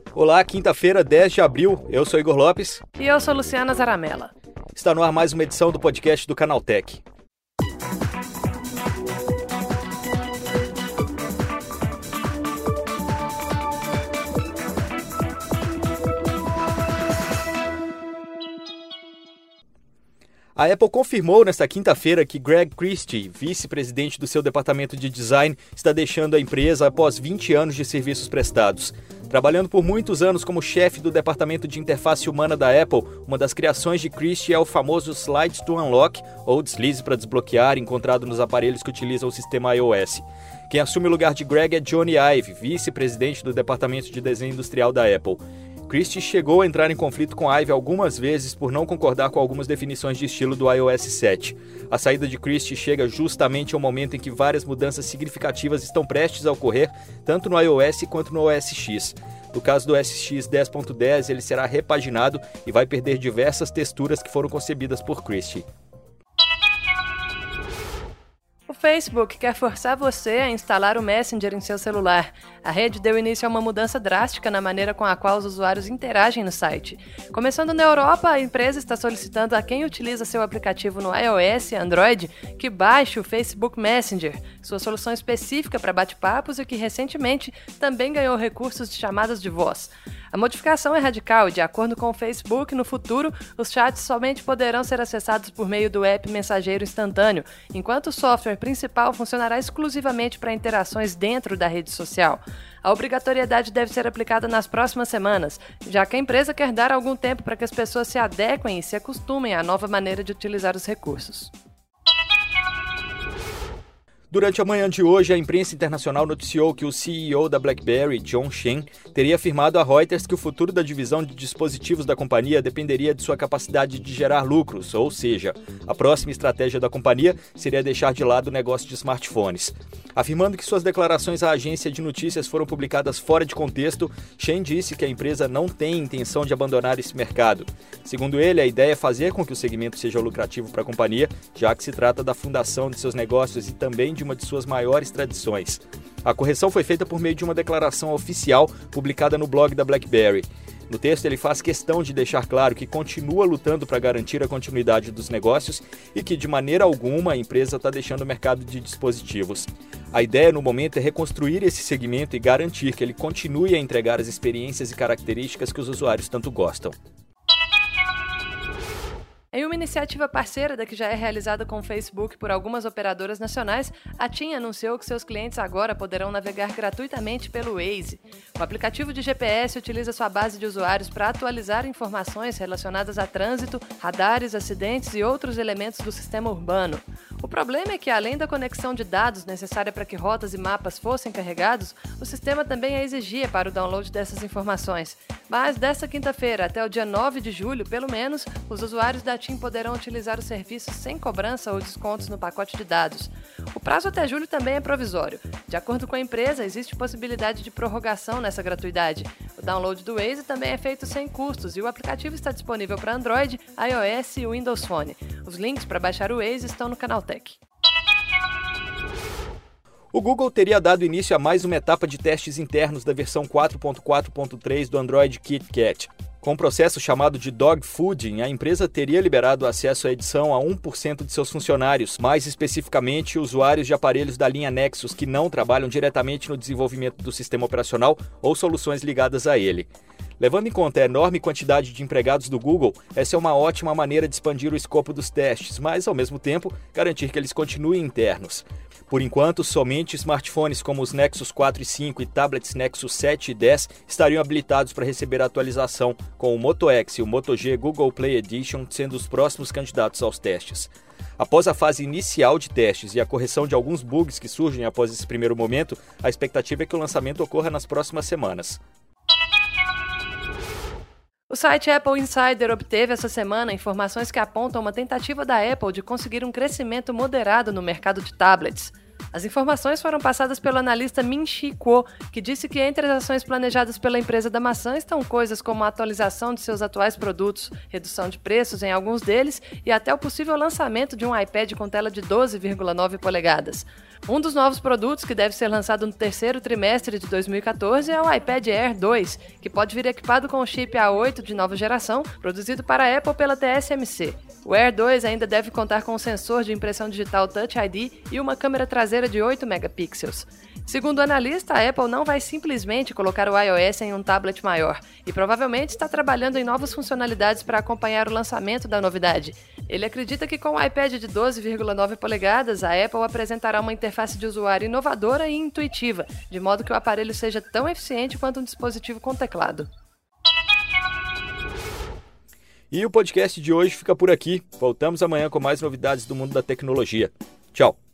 Olá, quinta-feira, 10 de abril. Eu sou Igor Lopes. E eu sou Luciana Zaramella. Está no ar mais uma edição do podcast do Canaltech. A Apple confirmou nesta quinta-feira que Greg Christie, vice-presidente do seu departamento de design, está deixando a empresa após 20 anos de serviços prestados. Trabalhando por muitos anos como chefe do departamento de interface humana da Apple, uma das criações de Christie é o famoso Slides to Unlock, ou deslize para desbloquear, encontrado nos aparelhos que utilizam o sistema iOS. Quem assume o lugar de Greg é Jony Ive, vice-presidente do departamento de desenho industrial da Apple. Christie chegou a entrar em conflito com Ive algumas vezes por não concordar com algumas definições de estilo do iOS 7. A saída de Christie chega justamente ao momento em que várias mudanças significativas estão prestes a ocorrer, tanto no iOS quanto no OS X. No caso do OS X 10.10, ele será repaginado e vai perder diversas texturas que foram concebidas por Christie. O Facebook quer forçar você a instalar o Messenger em seu celular. A rede deu início a uma mudança drástica na maneira com a qual os usuários interagem no site. Começando na Europa, a empresa está solicitando a quem utiliza seu aplicativo no iOS e Android que baixe o Facebook Messenger, sua solução específica para bate-papos e que recentemente também ganhou recursos de chamadas de voz. A modificação é radical e, de acordo com o Facebook, no futuro, os chats somente poderão ser acessados por meio do app mensageiro instantâneo, enquanto o software principal funcionará exclusivamente para interações dentro da rede social. A obrigatoriedade deve ser aplicada nas próximas semanas, já que a empresa quer dar algum tempo para que as pessoas se adequem e se acostumem à nova maneira de utilizar os recursos. Durante a manhã de hoje, a imprensa internacional noticiou que o CEO da BlackBerry, John Chen, teria afirmado a Reuters que o futuro da divisão de dispositivos da companhia dependeria de sua capacidade de gerar lucros, ou seja, a próxima estratégia da companhia seria deixar de lado o negócio de smartphones. Afirmando que suas declarações à agência de notícias foram publicadas fora de contexto, Chen disse que a empresa não tem intenção de abandonar esse mercado. Segundo ele, a ideia é fazer com que o segmento seja lucrativo para a companhia, já que se trata da fundação de seus negócios e também de uma de suas maiores tradições. A correção foi feita por meio de uma declaração oficial publicada no blog da BlackBerry. No texto, ele faz questão de deixar claro que continua lutando para garantir a continuidade dos negócios e que, de maneira alguma, a empresa está deixando o mercado de dispositivos. A ideia, no momento, é reconstruir esse segmento e garantir que ele continue a entregar as experiências e características que os usuários tanto gostam. Em uma iniciativa parceira da que já é realizada com o Facebook por algumas operadoras nacionais, a TIM anunciou que seus clientes agora poderão navegar gratuitamente pelo Waze. O aplicativo de GPS utiliza sua base de usuários para atualizar informações relacionadas a trânsito, radares, acidentes e outros elementos do sistema urbano. O problema é que, além da conexão de dados necessária para que rotas e mapas fossem carregados, o sistema também a exigia para o download dessas informações. Mas, desta quinta-feira até o dia 9 de julho, pelo menos, os usuários da TIM poderão utilizar o serviço sem cobrança ou descontos no pacote de dados. O prazo até julho também é provisório. De acordo com a empresa, existe possibilidade de prorrogação nessa gratuidade. O download do Waze também é feito sem custos e o aplicativo está disponível para Android, iOS e Windows Phone. Os links para baixar o Waze estão no Canaltech. O Google teria dado início a mais uma etapa de testes internos da versão 4.4.3 do Android KitKat. Com o processo chamado de dogfooding, a empresa teria liberado acesso à edição a 1% de seus funcionários, mais especificamente usuários de aparelhos da linha Nexus que não trabalham diretamente no desenvolvimento do sistema operacional ou soluções ligadas a ele. Levando em conta a enorme quantidade de empregados do Google, essa é uma ótima maneira de expandir o escopo dos testes, mas, ao mesmo tempo, garantir que eles continuem internos. Por enquanto, somente smartphones como os Nexus 4 e 5 e tablets Nexus 7 e 10 estariam habilitados para receber a atualização, com o Moto X e o Moto G Google Play Edition sendo os próximos candidatos aos testes. Após a fase inicial de testes e a correção de alguns bugs que surgem após esse primeiro momento, a expectativa é que o lançamento ocorra nas próximas semanas. O site Apple Insider obteve essa semana informações que apontam uma tentativa da Apple de conseguir um crescimento moderado no mercado de tablets. As informações foram passadas pelo analista Min-Chi Kuo, que disse que entre as ações planejadas pela empresa da maçã estão coisas como a atualização de seus atuais produtos, redução de preços em alguns deles e até o possível lançamento de um iPad com tela de 12,9 polegadas. Um dos novos produtos que deve ser lançado no terceiro trimestre de 2014 é o iPad Air 2, que pode vir equipado com o chip A8 de nova geração, produzido para a Apple pela TSMC. O Air 2 ainda deve contar com um sensor de impressão digital Touch ID e uma câmera traseira de 8 megapixels. Segundo o analista, a Apple não vai simplesmente colocar o iOS em um tablet maior e provavelmente está trabalhando em novas funcionalidades para acompanhar o lançamento da novidade. Ele acredita que com o iPad de 12,9 polegadas, a Apple apresentará uma interface de usuário inovadora e intuitiva, de modo que o aparelho seja tão eficiente quanto um dispositivo com teclado. E o podcast de hoje fica por aqui. Voltamos amanhã com mais novidades do mundo da tecnologia. Tchau!